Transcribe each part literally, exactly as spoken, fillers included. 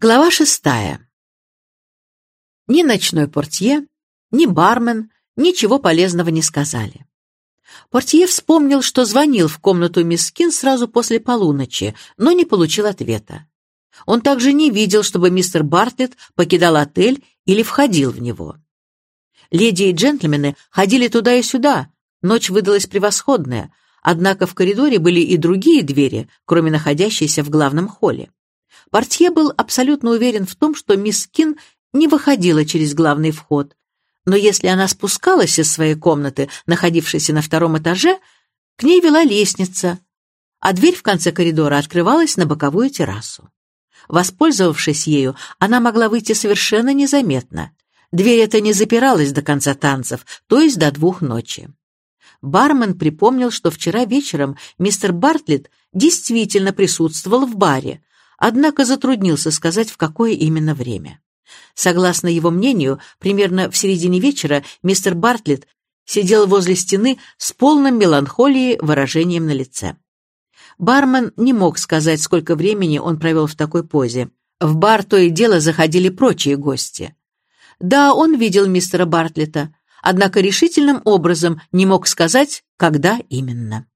Глава шестая. Ни ночной портье, ни бармен ничего полезного не сказали. Портье вспомнил, что звонил в комнату мисс Кин сразу после полуночи, но не получил ответа. Он также не видел, чтобы мистер Бартлетт покидал отель или входил в него. Леди и джентльмены ходили туда и сюда, ночь выдалась превосходная, однако в коридоре были и другие двери, кроме находящейся в главном холле. Портье был абсолютно уверен в том, что мисс Кин не выходила через главный вход, но если она спускалась из своей комнаты, находившейся на втором этаже, к ней вела лестница, а дверь в конце коридора открывалась на боковую террасу. Воспользовавшись ею, она могла выйти совершенно незаметно. Дверь эта не запиралась до конца танцев, то есть до двух ночи. Бармен припомнил, что вчера вечером мистер Бартлетт действительно присутствовал в баре, однако затруднился сказать, в какое именно время. Согласно его мнению, примерно в середине вечера мистер Бартлетт сидел возле стены с полным меланхолией выражением на лице. Бармен не мог сказать, сколько времени он провел в такой позе. В бар то и дело заходили прочие гости. Да, он видел мистера Бартлетта, однако решительным образом не мог сказать, когда именно.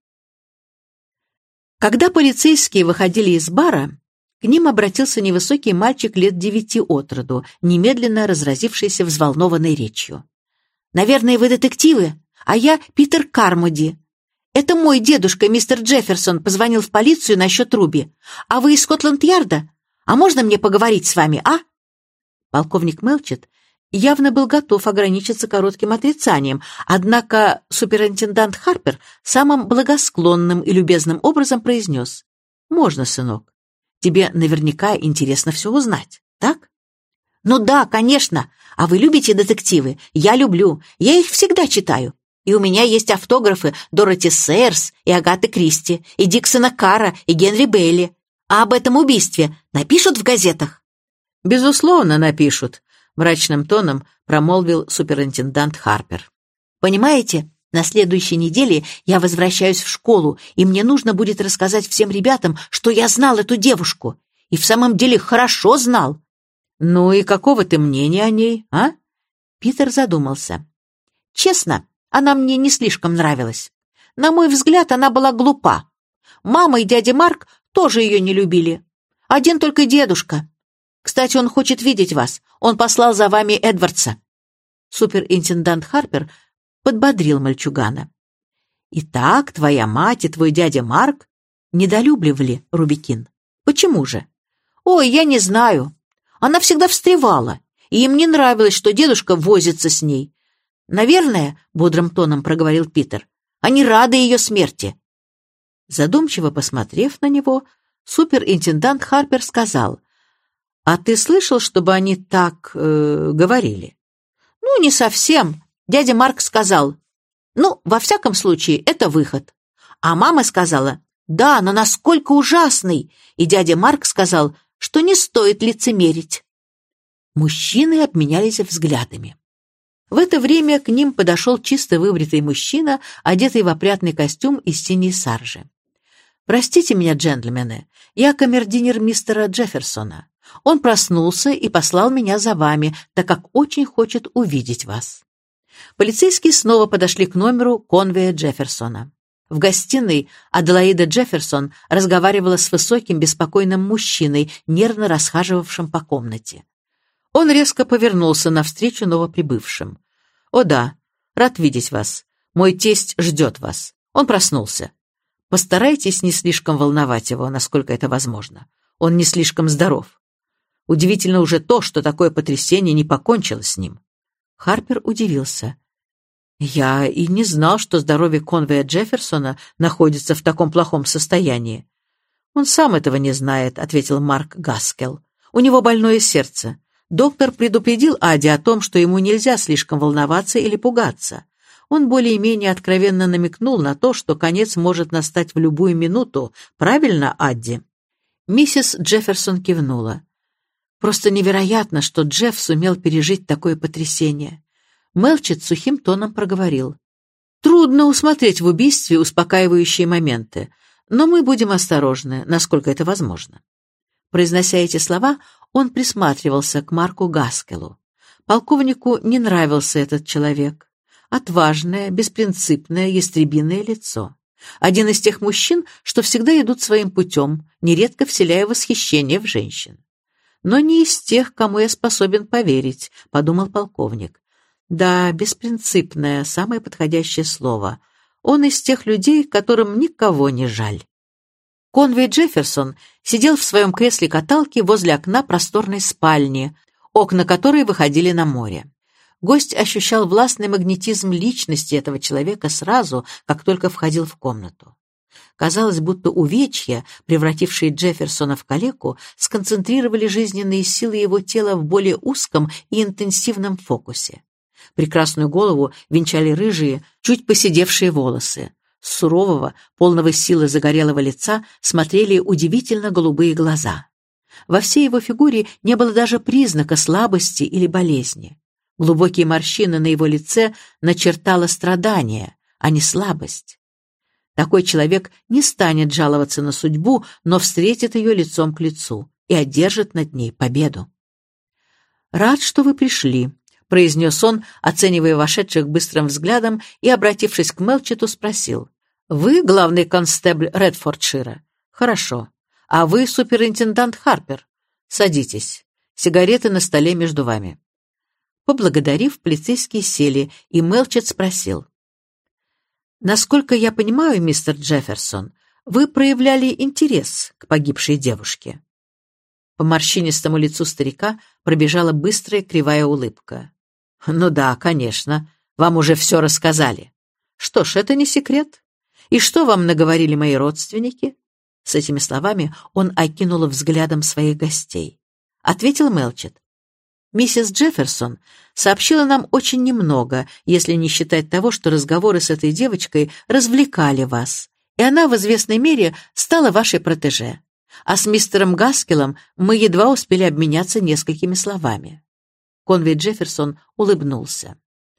Когда полицейские выходили из бара, к ним обратился невысокий мальчик лет девяти от роду, немедленно разразившийся взволнованной речью. «Наверное, вы детективы, а я Питер Кармоди. Это мой дедушка, мистер Джефферсон, позвонил в полицию насчет Руби. А вы из Скотланд-Ярда? А можно мне поговорить с вами, а?» Полковник Мелчет явно был готов ограничиться коротким отрицанием, однако суперинтендант Харпер самым благосклонным и любезным образом произнес: «Можно, сынок. Тебе наверняка интересно все узнать, так?» «Ну да, конечно. А вы любите детективы? Я люблю. Я их всегда читаю. И у меня есть автографы Дороти Сейерс и Агаты Кристи, и Диксона Карра, и Генри Бейли. А об этом убийстве напишут в газетах?» «Безусловно, напишут», — мрачным тоном промолвил суперинтендант Харпер. «Понимаете, на следующей неделе я возвращаюсь в школу, и мне нужно будет рассказать всем ребятам, что я знал эту девушку. И в самом деле хорошо знал». «Ну и какого ты мнения о ней, а?» Питер задумался. «Честно, она мне не слишком нравилась. На мой взгляд, она была глупа. Мама и дядя Марк тоже ее не любили. Один только дедушка. Кстати, он хочет видеть вас. Он послал за вами Эдвардса». Суперинтендант Харпер подбодрил мальчугана. «Итак, твоя мать и твой дядя Марк недолюбливали Руби Кин. Почему же?» «Ой, я не знаю. Она всегда встревала, и им не нравилось, что дедушка возится с ней. Наверное, — бодрым тоном проговорил Питер, — они рады ее смерти». Задумчиво посмотрев на него, суперинтендант Харпер сказал: «А ты слышал, чтобы они так э, говорили?» «Ну, не совсем. Дядя Марк сказал: ну, во всяком случае, это выход. А мама сказала: да, но насколько ужасный. И дядя Марк сказал, что не стоит лицемерить». Мужчины обменялись взглядами. В это время к ним подошел чисто выбритый мужчина, одетый в опрятный костюм из синей саржи. «Простите меня, джентльмены, я камердинер мистера Джефферсона. Он проснулся и послал меня за вами, так как очень хочет увидеть вас». Полицейские снова подошли к номеру Конвея Джефферсона. В гостиной Аделаида Джефферсон разговаривала с высоким беспокойным мужчиной, нервно расхаживавшим по комнате. Он резко повернулся навстречу новоприбывшим. «О да, рад видеть вас. Мой тесть ждет вас. Он проснулся. Постарайтесь не слишком волновать его, насколько это возможно. Он не слишком здоров. Удивительно уже то, что такое потрясение не покончило с ним». Харпер удивился. «Я и не знал, что здоровье Конвея Джефферсона находится в таком плохом состоянии». «Он сам этого не знает», — ответил Марк Гаскелл. «У него больное сердце. Доктор предупредил Ади о том, что ему нельзя слишком волноваться или пугаться. Он более-менее откровенно намекнул на то, что конец может настать в любую минуту. Правильно, Адди?» Миссис Джефферсон кивнула. «Просто невероятно, что Джефф сумел пережить такое потрясение». Мелчет сухим тоном проговорил: «Трудно усмотреть в убийстве успокаивающие моменты, но мы будем осторожны, насколько это возможно». Произнося эти слова, Он присматривался к Марку Гаскеллу. Полковнику не нравился этот человек. Отважное, беспринципное, ястребиное лицо. Один из тех мужчин, что всегда идут своим путем, нередко вселяя восхищение в женщин. Но не из тех, кому я способен поверить, подумал полковник. Да, беспринципное, самое подходящее слово. Он из тех людей, которым никого не жаль. Конвей Джефферсон сидел в своем кресле-каталке возле окна просторной спальни, окна которой выходили на море. Гость ощущал властный магнетизм личности этого человека сразу, как только входил в комнату. Казалось, будто увечья, превратившие Джефферсона в калеку, сконцентрировали жизненные силы его тела в более узком и интенсивном фокусе. Прекрасную голову венчали рыжие, чуть поседевшие волосы. С сурового, полного силы загорелого лица смотрели удивительно голубые глаза. Во всей его фигуре не было даже признака слабости или болезни. Глубокие морщины на его лице начертало страдание, а не слабость. Такой человек не станет жаловаться на судьбу, но встретит ее лицом к лицу и одержит над ней победу. «Рад, что вы пришли», — произнес он, оценивая вошедших быстрым взглядом и, обратившись к Мелчету, спросил. «Вы главный констебль Редфордшира? Хорошо. А вы суперинтендант Харпер? Садитесь. Сигареты на столе между вами». Поблагодарив, полицейские сели, и Мелчет спросил. «Насколько я понимаю, мистер Джефферсон, вы проявляли интерес к погибшей девушке?» По морщинистому лицу старика пробежала быстрая кривая улыбка. «Ну да, конечно. Вам уже все рассказали. Что ж, это не секрет. И что вам наговорили мои родственники?» С этими словами он окинул взглядом своих гостей. Ответил Мелчет. «Миссис Джефферсон сообщила нам очень немного, если не считать того, что разговоры с этой девочкой развлекали вас, и она в известной мере стала вашей протеже. А с мистером Гаскеллом мы едва успели обменяться несколькими словами». Конвей Джефферсон улыбнулся.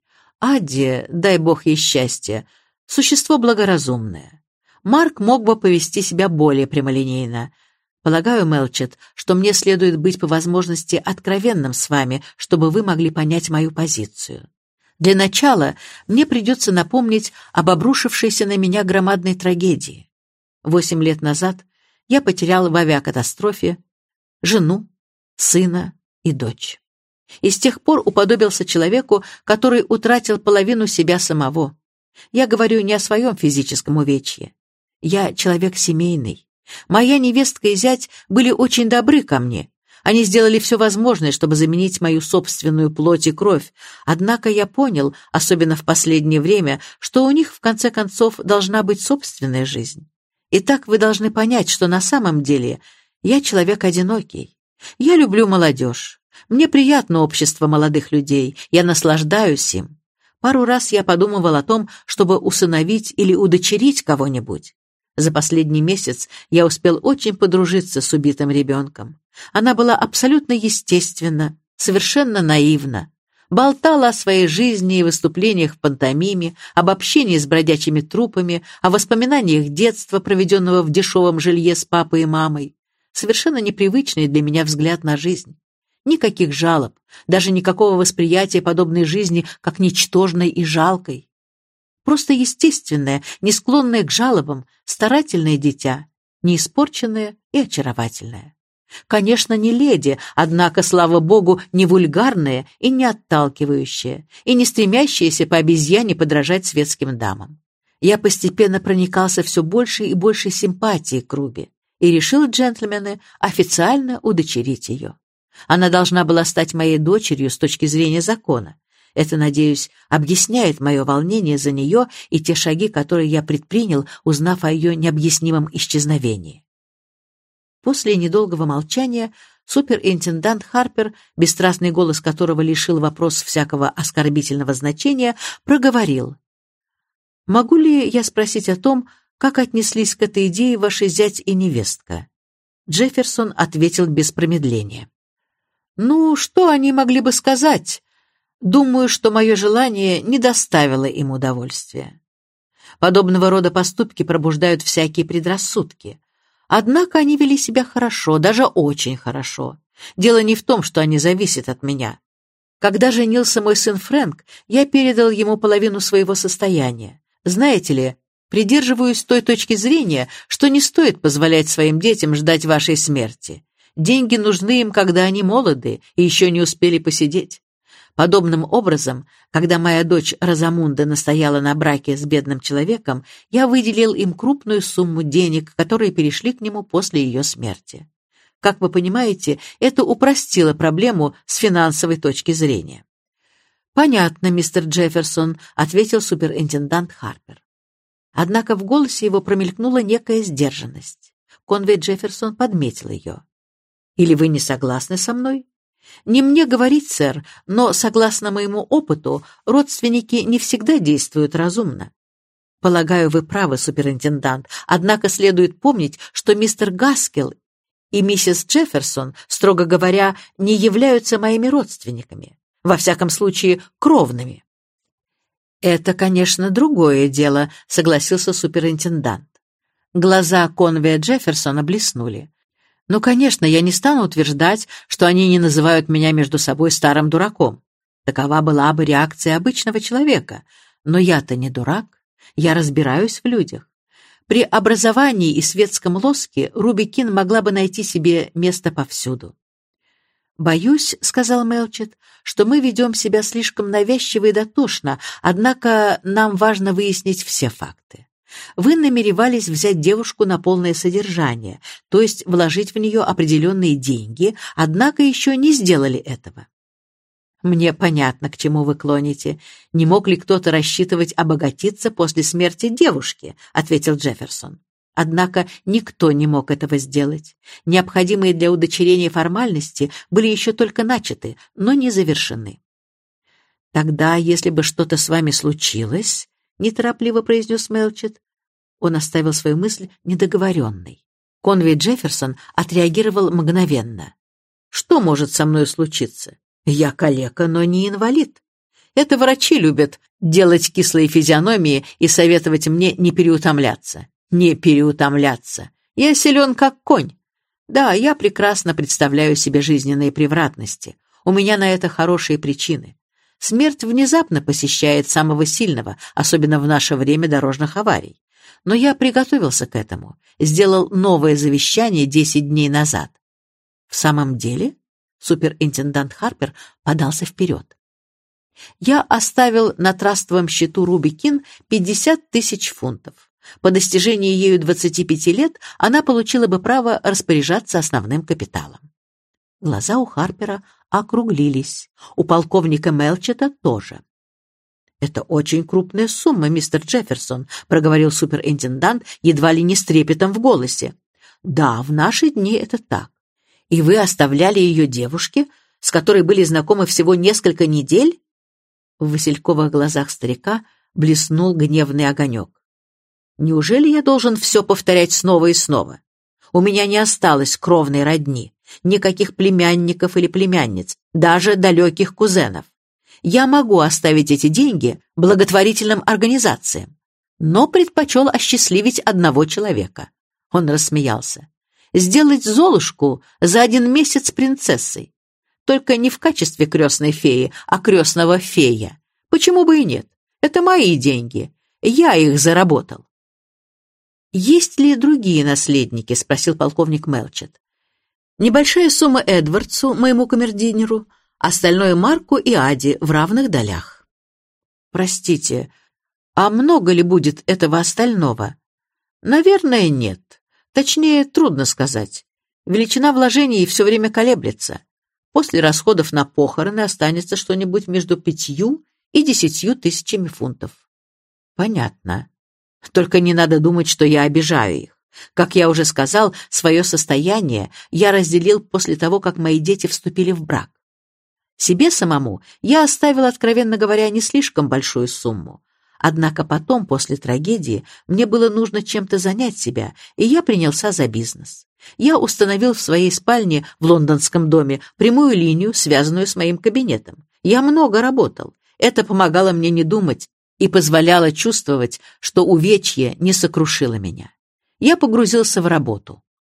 «Адди, дай бог ей счастья, существо благоразумное. Марк мог бы повести себя более прямолинейно. Полагаю, Мелчет, что мне следует быть по возможности откровенным с вами, чтобы вы могли понять мою позицию. Для начала мне придется напомнить об обрушившейся на меня громадной трагедии. Восемь лет назад я потерял в авиакатастрофе жену, сына и дочь. И с тех пор уподобился человеку, который утратил половину себя самого. Я говорю не о своем физическом увечье. Я человек семейный. Моя невестка и зять были очень добры ко мне. Они сделали все возможное, чтобы заменить мою собственную плоть и кровь. Однако я понял, особенно в последнее время, что у них, в конце концов, должна быть собственная жизнь. Итак, вы должны понять, что на самом деле я человек одинокий. Я люблю молодежь. Мне приятно общество молодых людей. Я наслаждаюсь им. Пару раз я подумывал о том, чтобы усыновить или удочерить кого-нибудь. За последний месяц я успел очень подружиться с убитым ребенком. Она была абсолютно естественна, совершенно наивна. Болтала о своей жизни и выступлениях в пантомиме, об общении с бродячими трупами, о воспоминаниях детства, проведенного в дешевом жилье с папой и мамой. Совершенно непривычный для меня взгляд на жизнь. Никаких жалоб, даже никакого восприятия подобной жизни как ничтожной и жалкой. Просто естественное, не склонное к жалобам, старательное дитя, неиспорченное и очаровательное. Конечно, не леди, однако, слава богу, не вульгарное и не отталкивающее, и не стремящееся по обезьяне подражать светским дамам. Я постепенно проникался все большей и большей симпатией к Руби и решил, джентльмены, официально удочерить ее. Она должна была стать моей дочерью с точки зрения закона. Это, надеюсь, объясняет мое волнение за нее и те шаги, которые я предпринял, узнав о ее необъяснимом исчезновении. После недолгого молчания суперинтендант Харпер, бесстрастный голос которого лишил вопрос всякого оскорбительного значения, проговорил. «Могу ли я спросить о том, как отнеслись к этой идее ваши зять и невестка?» Джефферсон ответил без промедления. «Ну, что они могли бы сказать? Думаю, что мое желание не доставило им удовольствия. Подобного рода поступки пробуждают всякие предрассудки. Однако они вели себя хорошо, даже очень хорошо. Дело не в том, что они зависят от меня. Когда женился мой сын Фрэнк, я передал ему половину своего состояния. Знаете ли, придерживаюсь той точки зрения, что не стоит позволять своим детям ждать вашей смерти. Деньги нужны им, когда они молоды и еще не успели посидеть. Подобным образом, когда моя дочь Розамунда настояла на браке с бедным человеком, я выделил им крупную сумму денег, которые перешли к нему после ее смерти. Как вы понимаете, это упростило проблему с финансовой точки зрения. «Понятно, мистер Джефферсон», — ответил суперинтендант Харпер. Однако в голосе его промелькнула некая сдержанность. Конвей Джефферсон подметил ее. «Или вы не согласны со мной?» «Не мне говорить, сэр, но, согласно моему опыту, родственники не всегда действуют разумно». «Полагаю, вы правы, суперинтендант, однако следует помнить, что мистер Гаскелл и миссис Джефферсон, строго говоря, не являются моими родственниками, во всяком случае, кровными». «Это, конечно, другое дело», — согласился суперинтендант. Глаза Конвея Джефферсона блеснули. «Ну, конечно, я не стану утверждать, что они не называют меня между собой старым дураком. Такова была бы реакция обычного человека. Но я-то не дурак, я разбираюсь в людях. При образовании и светском лоске Руби Кин могла бы найти себе место повсюду». «Боюсь, — сказал Мелчет, — что мы ведем себя слишком навязчиво и дотошно, однако нам важно выяснить все факты. Вы намеревались взять девушку на полное содержание, то есть вложить в нее определенные деньги, однако еще не сделали этого». «Мне понятно, к чему вы клоните. Не мог ли кто-то рассчитывать обогатиться после смерти девушки?» — ответил Джефферсон. «Однако никто не мог этого сделать. Необходимые для удочерения формальности были еще только начаты, но не завершены». «Тогда, если бы что-то с вами случилось, — неторопливо произнес Мелчет, — он оставил свою мысль недоговоренной. Конвей Джефферсон отреагировал мгновенно. «Что может со мной случиться? Я калека, но не инвалид. Это врачи любят делать кислые физиономии и советовать мне не переутомляться. Не переутомляться. Я силен, как конь. Да, я прекрасно представляю себе жизненные превратности. У меня на это хорошие причины. Смерть внезапно посещает самого сильного, особенно в наше время дорожных аварий. Но я приготовился к этому, сделал новое завещание десять дней назад». «В самом деле?» — суперинтендант Харпер подался вперед. «Я оставил на трастовом счету Руби Кин пятьдесят тысяч фунтов. По достижении ею двадцати пяти лет она получила бы право распоряжаться основным капиталом». Глаза у Харпера округлились, у полковника Мелчета тоже. «Это очень крупная сумма, мистер Джефферсон», — проговорил суперинтендант едва ли не с трепетом в голосе. «Да, в наши дни это так. И вы оставляли ее девушке, с которой были знакомы всего несколько недель?» В васильковых глазах старика блеснул гневный огонек. «Неужели я должен все повторять снова и снова? У меня не осталось кровной родни, никаких племянников или племянниц, даже далеких кузенов. Я могу оставить эти деньги благотворительным организациям, но предпочел осчастливить одного человека». Он рассмеялся. «Сделать Золушку за один месяц принцессой. Только не в качестве крестной феи, а крестного фея. Почему бы и нет? Это мои деньги. Я их заработал». «Есть ли другие наследники?» — спросил полковник Мелчет. «Небольшая сумма Эдвардсу, моему камердинеру, остальное Марку и Аде в равных долях». «Простите, а много ли будет этого остального?» «Наверное, нет. Точнее, трудно сказать. Величина вложений все время колеблется. После расходов на похороны останется что-нибудь между пятью и десятью тысячами фунтов». «Понятно. Только не надо думать, что я обижаю их. Как я уже сказал, свое состояние я разделил после того, как мои дети вступили в брак. Себе самому я оставил, откровенно говоря, не слишком большую сумму. Однако потом, после трагедии, мне было нужно чем-то занять себя, и я принялся за бизнес. Я установил в своей спальне в лондонском доме прямую линию, связанную с моим кабинетом. Я много работал. Это помогало мне не думать и позволяло чувствовать, что увечье не сокрушило меня. Я погрузился в работу.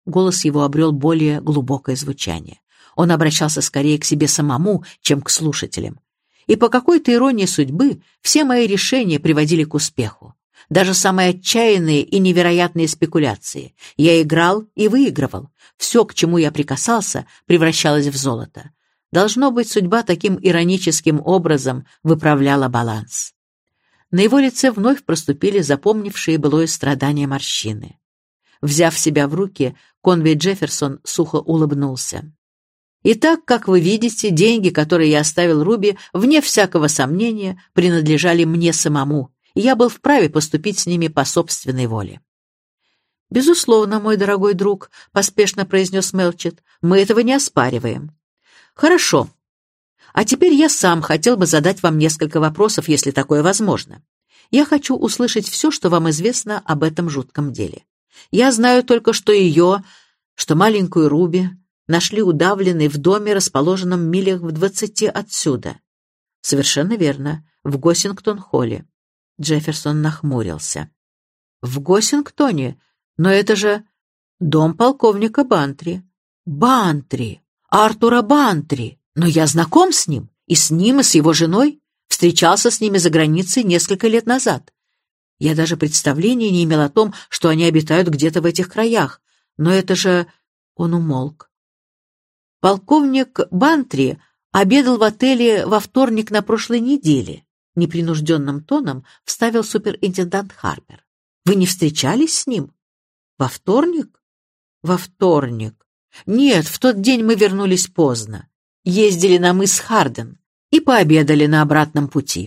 Голос его обрел более глубокое звучание. Он обращался скорее к себе самому, чем к слушателям. И по какой-то иронии судьбы все мои решения приводили к успеху. Даже самые отчаянные и невероятные спекуляции. Я играл и выигрывал. Все, к чему я прикасался, превращалось в золото. Должно быть, судьба таким ироническим образом выправляла баланс. На его лице вновь проступили запомнившие былое страдания морщины. Взяв себя в руки, Конвей Джефферсон сухо улыбнулся. «Итак, как вы видите, деньги, которые я оставил Руби, вне всякого сомнения, принадлежали мне самому, и я был вправе поступить с ними по собственной воле». «Безусловно, мой дорогой друг», — поспешно произнес Мелчет, — «мы этого не оспариваем». «Хорошо. А теперь я сам хотел бы задать вам несколько вопросов, если такое возможно. Я хочу услышать все, что вам известно об этом жутком деле. Я знаю только, что ее, что маленькую Руби, нашли удавленной в доме, расположенном милях в двадцати отсюда». «Совершенно верно, в Госсингтон-холле». Джефферсон нахмурился. «В Госсингтоне? Но это же дом полковника Бантри». «Бантри! Артура Бантри! Но я знаком с ним, и с ним, и с его женой. Встречался с ними за границей несколько лет назад. Я даже представления не имел о том, что они обитают где-то в этих краях. Но это же...» Он умолк. «Полковник Бантри обедал в отеле во вторник на прошлой неделе», непринужденным тоном вставил суперинтендант Харпер. «Вы не встречались с ним? Во вторник?» «Во вторник. Нет, в тот день мы вернулись поздно. Ездили на мыс Харден и пообедали на обратном пути».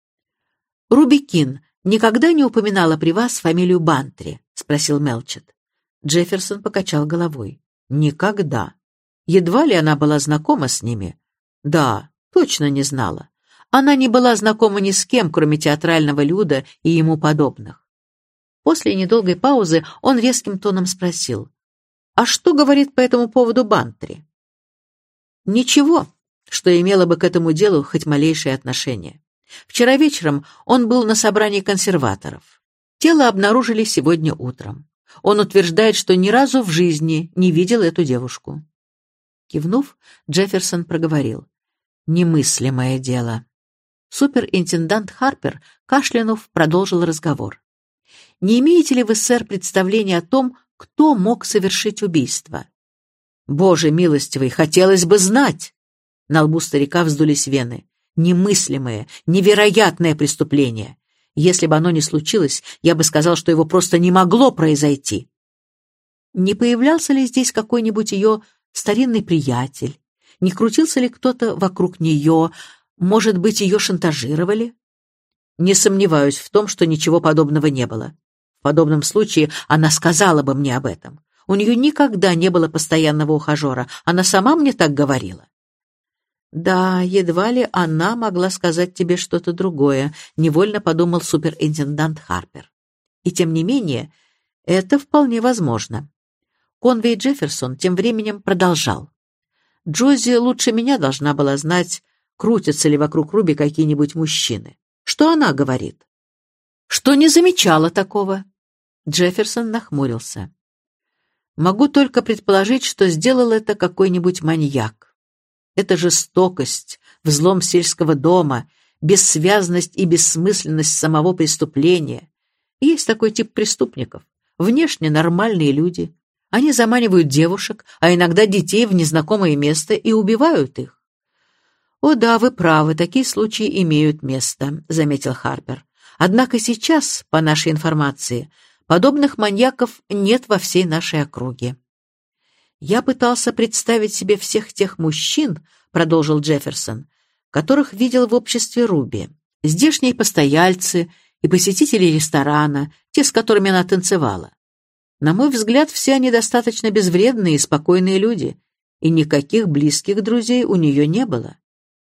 «Руби Кин никогда не упоминала при вас фамилию Бантри?» — спросил Мелчет. Джефферсон покачал головой. «Никогда. Едва ли она была знакома с ними?» «Да, точно не знала. Она не была знакома ни с кем, кроме театрального люда и ему подобных». После недолгой паузы он резким тоном спросил: «А что говорит по этому поводу Бантри?» «Ничего, что имело бы к этому делу хоть малейшее отношение. Вчера вечером он был на собрании консерваторов. Тело обнаружили сегодня утром. Он утверждает, что ни разу в жизни не видел эту девушку». Кивнув, Джефферсон проговорил: «Немыслимое дело». Суперинтендант Харпер, кашлянув, продолжил разговор. «Не имеете ли вы, сэр, представления о том, кто мог совершить убийство?» «Боже милостивый, хотелось бы знать!» На лбу старика вздулись вены. «Немыслимое, невероятное преступление. Если бы оно не случилось, я бы сказал, что его просто не могло произойти». «Не появлялся ли здесь какой-нибудь ее старинный приятель? Не крутился ли кто-то вокруг нее? Может быть, ее шантажировали?» «Не сомневаюсь в том, что ничего подобного не было. В подобном случае она сказала бы мне об этом. У нее никогда не было постоянного ухажера. Она сама мне так говорила». «Да, едва ли она могла сказать тебе что-то другое», — невольно подумал суперинтендант Харпер. «И тем не менее, это вполне возможно». Конвей Джефферсон тем временем продолжал. «Джози лучше меня должна была знать, крутятся ли вокруг Руби какие-нибудь мужчины. Что она говорит?» «Что не замечала такого». Джефферсон нахмурился. «Могу только предположить, что сделал это какой-нибудь маньяк. Это жестокость, взлом сельского дома, бессвязность и бессмысленность самого преступления. Есть такой тип преступников. Внешне нормальные люди. Они заманивают девушек, а иногда детей в незнакомое место и убивают их». «О да, вы правы, такие случаи имеют место», — заметил Харпер. «Однако сейчас, по нашей информации, подобных маньяков нет во всей нашей округе». «Я пытался представить себе всех тех мужчин», — продолжил Джефферсон, «которых видел в обществе Руби. Здешние постояльцы и посетители ресторана, те, с которыми она танцевала. На мой взгляд, все они достаточно безвредные и спокойные люди, и никаких близких друзей у нее не было».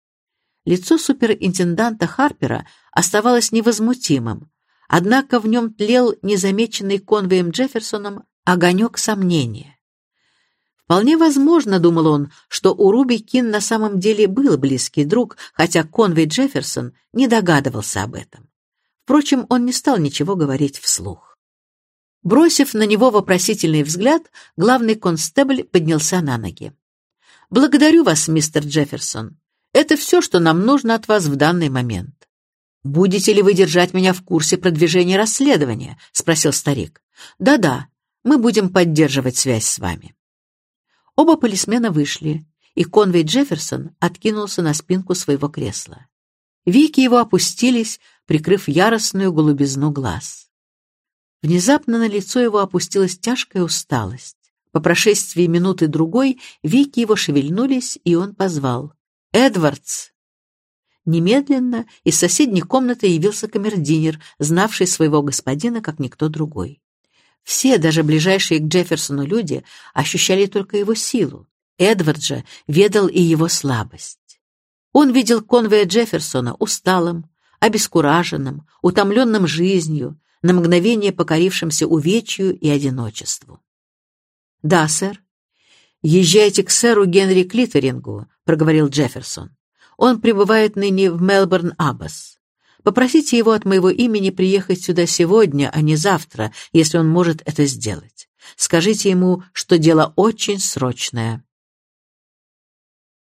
Лицо суперинтенданта Харпера оставалось невозмутимым, однако в нем тлел незамеченный Конвеем Джефферсоном огонек сомнения. Вполне возможно, думал он, что у Руби Кин на самом деле был близкий друг, хотя Конвей Джефферсон не догадывался об этом. Впрочем, он не стал ничего говорить вслух. Бросив на него вопросительный взгляд, главный констебль поднялся на ноги. «Благодарю вас, мистер Джефферсон. Это все, что нам нужно от вас в данный момент». «Будете ли вы держать меня в курсе продвижения расследования?» — спросил старик. «Да-да, мы будем поддерживать связь с вами». Оба полисмена вышли, и Конвей Джефферсон откинулся на спинку своего кресла. Веки его опустились, прикрыв яростную голубизну глаз. Внезапно на лицо его опустилась тяжкая усталость. По прошествии минуты-другой веки его шевельнулись, и он позвал: «Эдвардс!» Немедленно из соседней комнаты явился камердинер, знавший своего господина как никто другой. Все, даже ближайшие к Джефферсону люди, ощущали только его силу. Эдвард же ведал и его слабость. Он видел Конвея Джефферсона усталым, обескураженным, утомленным жизнью, на мгновение покорившимся увечью и одиночеству. «Да, сэр». «Езжайте к сэру Генри Клитерингу», — проговорил Джефферсон. «Он пребывает ныне в Мелборн-Аббас. Попросите его от моего имени приехать сюда сегодня, а не завтра, если он может это сделать. Скажите ему, что дело очень срочное».